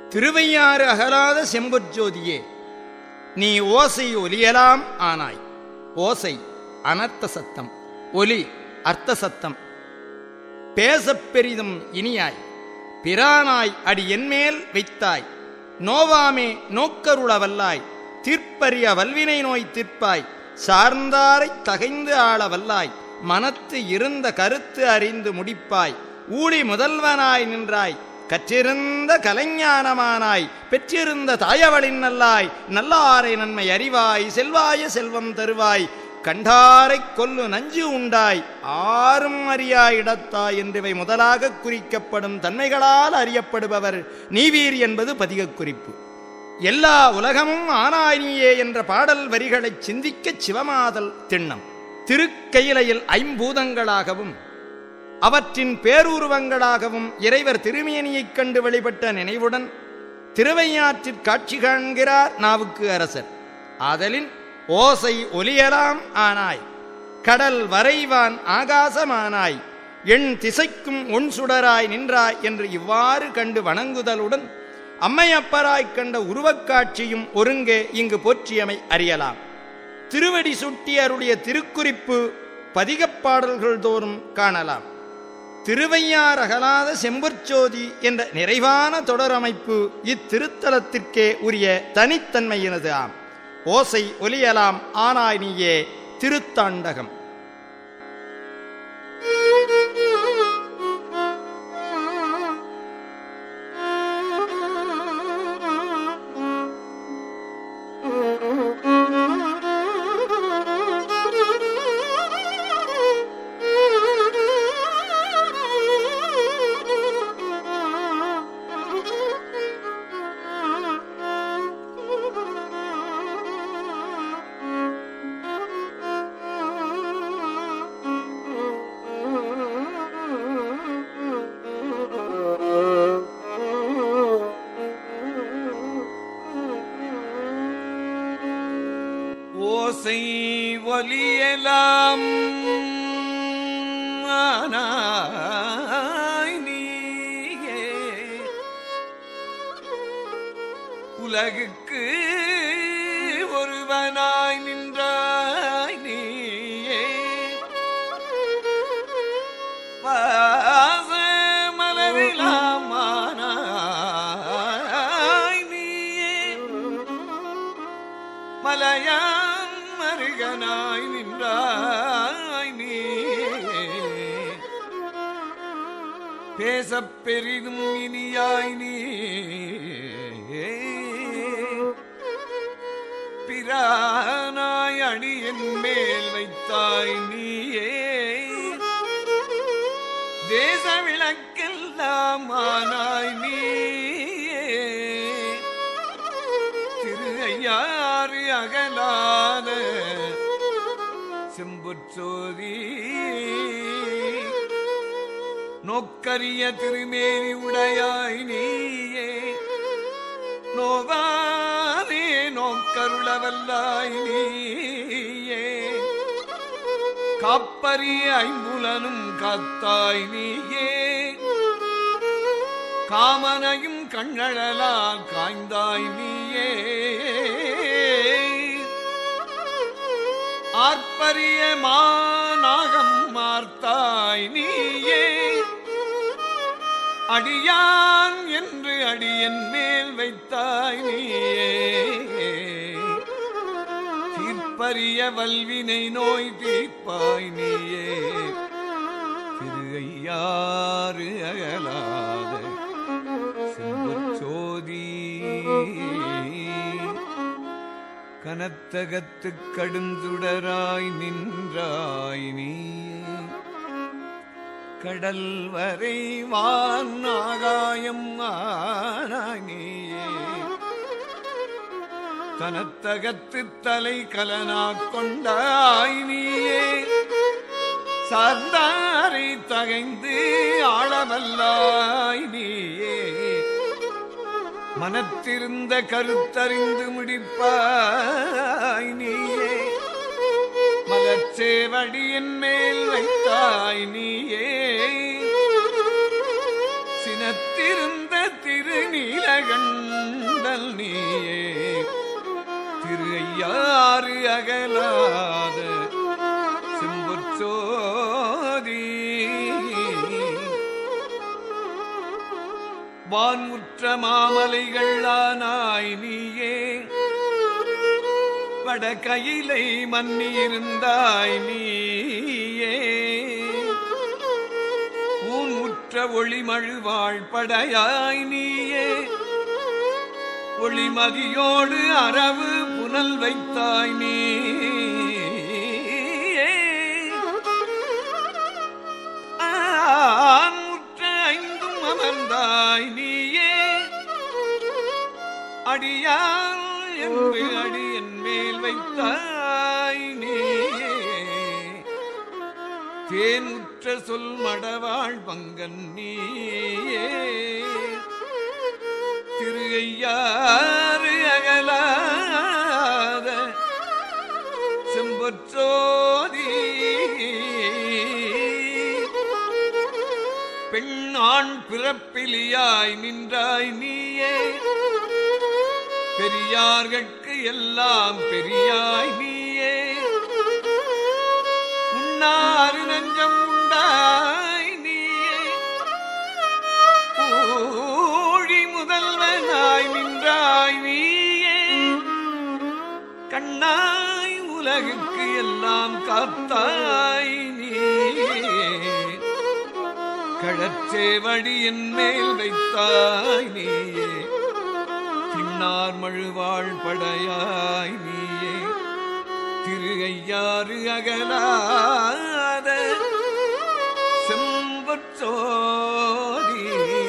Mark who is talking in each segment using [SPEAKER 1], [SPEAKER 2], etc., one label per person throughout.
[SPEAKER 1] திருவையாறு அகலாத செம்பொற்ஜோதியே, நீ ஓசை ஒலியலாம் ஆனாய். ஓசை அனர்த்த சத்தம், ஒலி அர்த்த சத்தம். பேசப் பெரிதும் இனியாய் பிரானாய் அடி என்மேல் வைத்தாய். நோவாமே நோக்கருளவல்லாய், தீர்ப்பறிய வல்வினை நோய் தீர்ப்பாய். சார்ந்தாரை தகைந்து ஆள வல்லாய், மனத்து இருந்த கருத்து அறிந்து முடிப்பாய். ஊழி முதல்வனாய் நின்றாய், கற்றிருந்த கலைஞானமானாய். பெற்றிருந்த தாயவளின் நல்லாய், நல்லாரை நன்மை அறிவாய். செல்வாய செல்வம் தருவாய், கண்டாரைக் கொல்லு நஞ்சு உண்டாய். ஆறும் அறியா இடத்தாய் என்றிவை முதலாக குறிக்கப்படும் தன்மைகளால் அறியப்படுபவர் நீவீர் என்பது பதிகக் குறிப்பு. எல்லா உலகமும் ஆனாய் நீயே என்ற பாடல் வரிகளைச் சிந்திக்கச் சிவமாதல் திண்ணம். திருக்கையிலையில் ஐம்பூதங்களாகவும் அவற்றின் பேருருவங்களாகவும் இறைவர் திருமேனியைக் கண்டு வழிபட்ட நினைவுடன் திருவையாற்றிற் காட்சி காண்கிறார் நாவுக்கு அரசர். ஆதலின் ஓசை ஒலியலாம் ஆனாய், கடல் வரைவான் ஆகாசமானாய். எண் திசைக்கும் ஒன் சுடராய் நின்றாய் என்று இவ்வாறு கண்டு வணங்குதலுடன் அம்மையப்பராய்க் கண்ட உருவக்காட்சியும் ஒருங்கே இங்கு போற்றியமை அறியலாம். திருவடி சுட்டி அருடைய திருக்குறிப்பு பதிகப்பாடல்கள் தோறும் காணலாம். திருவையாறு அகலாத செம்பொற்ஜோதி என்ற நிறைவான தொடரமைப்பு இத்திருத்தலத்திற்கே உரிய தனித்தன்மையினது ஆம். ஓசை ஒலியலாம் ஆனாய் நீயே திருத்தாண்டகம்.
[SPEAKER 2] ஓசை ஒலியலாம் ஆனாய் நீயே, உலகுக்கு ஒருவனாய் நின்றாய் நீயே. வாச மலரிலாம் ஆனாய் நீயே, மலையான் மருகனாய் நின்றாய் நீயே. பேசப் பெரிதும் இனியாய் நீயே, பிரானாய் அணியின் மேல் வைத்தாய் நீயே. தேச விளக்கெல்லாம் ஆனாய் நீயே, திருவையாறு அகலாத செம்பொற்ஜோதி. நோக்கரிய திருமேனி உடையாய் நீயே, நோவானே நோக்கருளவல்லாய் நீயே. காப்பரிய ஐம்புலனும் காத்தாய் நீயே, காமனையும் கண்ணழலால் காய்ந்தாய் நீயே. ஆர்ப்பரிய மாநாகம் மார்த்தாய் நீயே, அடியான் என்று அடியன் மேல் வைத்தாய் நீயே. தீர்ப்பரிய வல்வினை நோய் தீர்ப்பாய் நீயே, திருவையாறு அகலாத செம்பொற்ஜோதி. கனத்தகத்துக் கடுந்துடராய் நின்றாய் நீயே, கடல் வரை வான் ஆகாயம் ஆனாய் நீயே. தனத்தகத்து தலை கலனாக் கொண்டாய் நீயே, சார்ந்தாரை தகைந்து ஆளவல்லாய் நீயே. மனத்திருந்த கருத்தறிந்து முடிப்பாய் நீயே, மலர்ச்சேவடியின் மேல் வைத்தாய் நீயே. சினத்திருந்த திருநீலகண்ட வான்முற்ற மாமலைகள் ஆனாய் நீயே வடகையிலை மன்னியிருந்தாய் நீயே ஊன்முற்ற ஒளிமழுவாழ் படையாய் நீயே ஒளிமதியோடு அரவு புனல் வைத்தாய் நீயே ஆன்முற்ற ஐந்தும் அமர்ந்தாய் நீயே அடியான் என்று அடி என் மேல் வைத்தாய் நீயே தேனுற்ற சொல் மடவாழ் பங்கன் நீயே திரு ஐயாறு அகலாத செம்பொற்றோதி பெண் ஆண் பிறப்பிலியாய் நின்றாய் நீயே பெரியார்கட்கு எல்லாம் பெரியாய் நீயே உண்ணாறு நஞ்சம் உண்டாய் நீயே ஊழி முதல்வனாய் நின்றாய் நீயே கண்ணாய் உலகுக்கு எல்லாம் காத்தாய் நீயே கடற்சேவடி என் மேல் வைத்தாய் நீயே தின்னார் மழுவாழ் படையாய் நீயே திரு ஐயாறு அகலாத செம்பொற்றோதி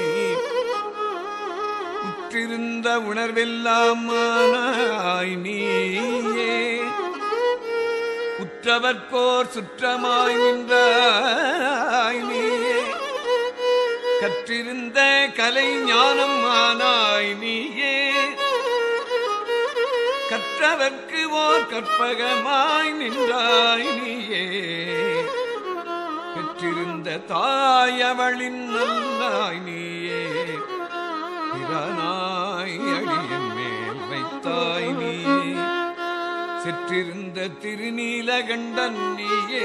[SPEAKER 2] உற்றிருந்த உணர்வெல்லாம் ஆனாய் நீயே உற்றவர்க்கோர் சுற்றமாய் நின்றாய் நீயே கற்றிருந்த கலை ஞானம் ஆனாய் நீயே கற்றவர்க்கு ஓர் கற்பகமாய் நின்றாய் நீயே பெற்றிருந்த தாயவளின் நல்லாய் நீயே பிரானாய் அடியன் மேல் வைத்தாய் நீயே செற்றிருந்த திருநீலகண்டன் நீயே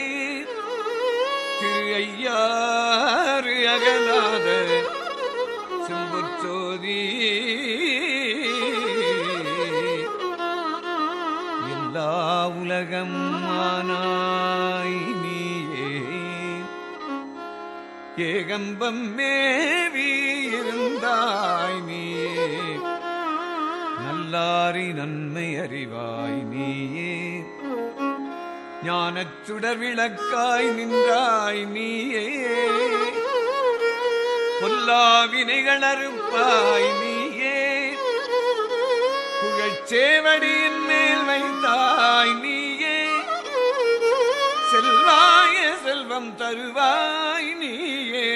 [SPEAKER 2] திரு ஐயாறு அகலாத செம்பொற்றோதி எல்லா உலகம் ஆனாய் நீயே ஏகம்பம் மேவி இருந்தாய் நீயே நல்லாரி நன்மை அறிவாய் நீயே ஞானச் சுடர் விளக்காய் நின்றாய் நீயே பொல்லாவினைகள் அறுப்பாய் நீயே புகழ்ச்சேவடியின் மேல் வைத்தாய் நீயே செல்வாய செல்வம் தருவாய் நீயே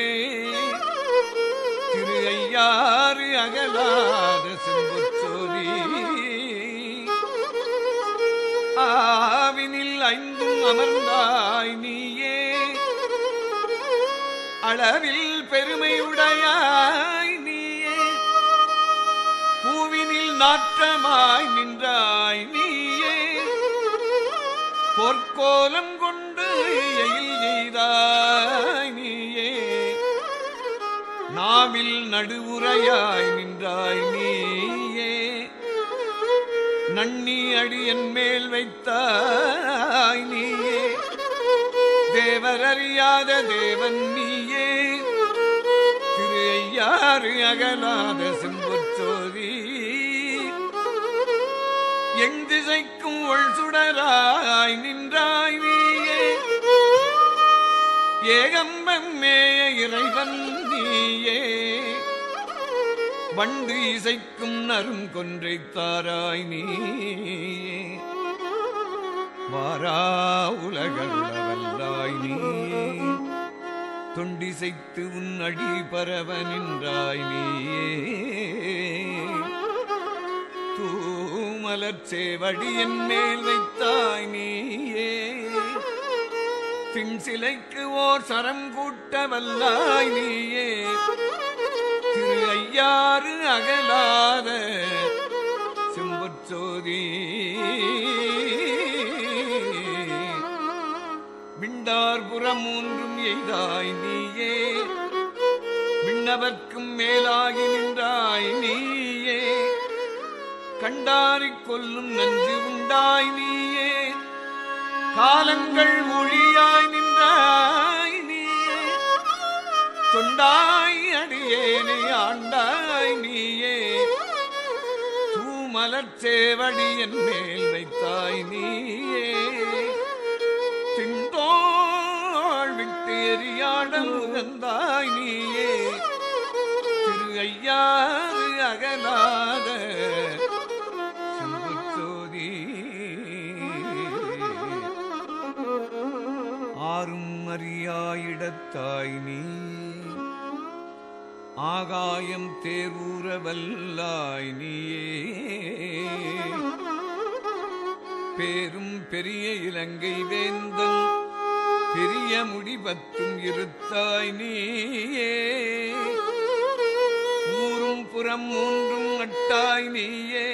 [SPEAKER 2] திரு ஐயாறு அகலாத செம்பொற்றோதி ஆவினில் ஐந்தும் அமர்ந்தாய் நீயே அளவில் பெருமையுடையாய் நீயே பூவினில் நாற்றமாய் நின்றாய் நீயே பொற்கோலம் கொண்டு எயில் செய்தாய் நீயே நாவில் நடுவுரையாய் நின்றாய் நீயே நன்னி அடியன் மேல் வைத்தாய் நீயே தேவர் அறியாத தேவன் நீயே திரு ஐயாறு அகலாத செம்பொற்றோதி எங் திசைக்கும் ஒள் சுடராய் நின்றாய் நீயே ஏகம்பம் மேய இறைவன் நீயே வண்டு இசைக்கும் நரும் கொன்றை தாராய் நீயே வாரா உலகல்லாய் நீயே தொண்டிசைத்து உன் அடி பரவ நின்றாய் நீயே தூமலர் சேவடி என் மேல் வைத்தாய் நீயே பின் சிலைக்கு ஓர் சரம் கூட்ட வல்லாய் நீயே திரு ஐயாறு அகலாத செம்பொற்றோதி விண்டார்புறம் மூன்றும் எய்தாய் நீயே விண்ணவர்க்கும் மேலாகி நின்றாய் நீயே, கண்டாரிக் கொல்லும் நஞ்சு உண்டாய் நீயே, காலங்கள் ஒளியாய் நின்றாய் நீயே, தொண்டாய் அடியேனை ஆண்டாய் நீயே, தூமலர்ச்சேவடி என் மேல் வைத்தாய் நீயே, திண்டோள் விட்டு எரியாடல் உகந்தாய் நீயே, திரு ஐயாறு அகலாத செம்புச்சோதி, ஆரும் அறியாயிடத்தாய் நீ, ஆகாயம் தேரூர வல்லாய் நீயே, பேரும் பெரிய இலங்கை வேந்தன் பெரிய முடிபத்தும் இருத்தாய் நீயே, ஊரும் புறம் மூன்றும் நட்டாய் நீயே,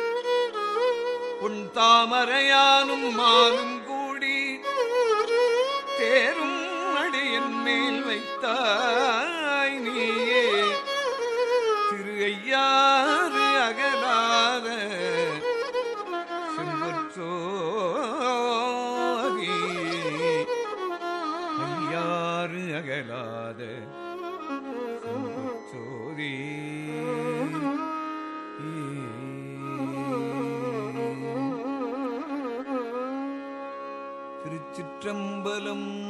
[SPEAKER 2] உன் தாமரையானும் மாலும் கூடி தேரும் அடியன் மேல் வைத்தாய் நீயே, திரு ஐயாறு அகலாத செம்பொற்சோதி, ஐயாறு அகலாத செம்பொற்சோதி. திருச்சிற்றம்பலம்.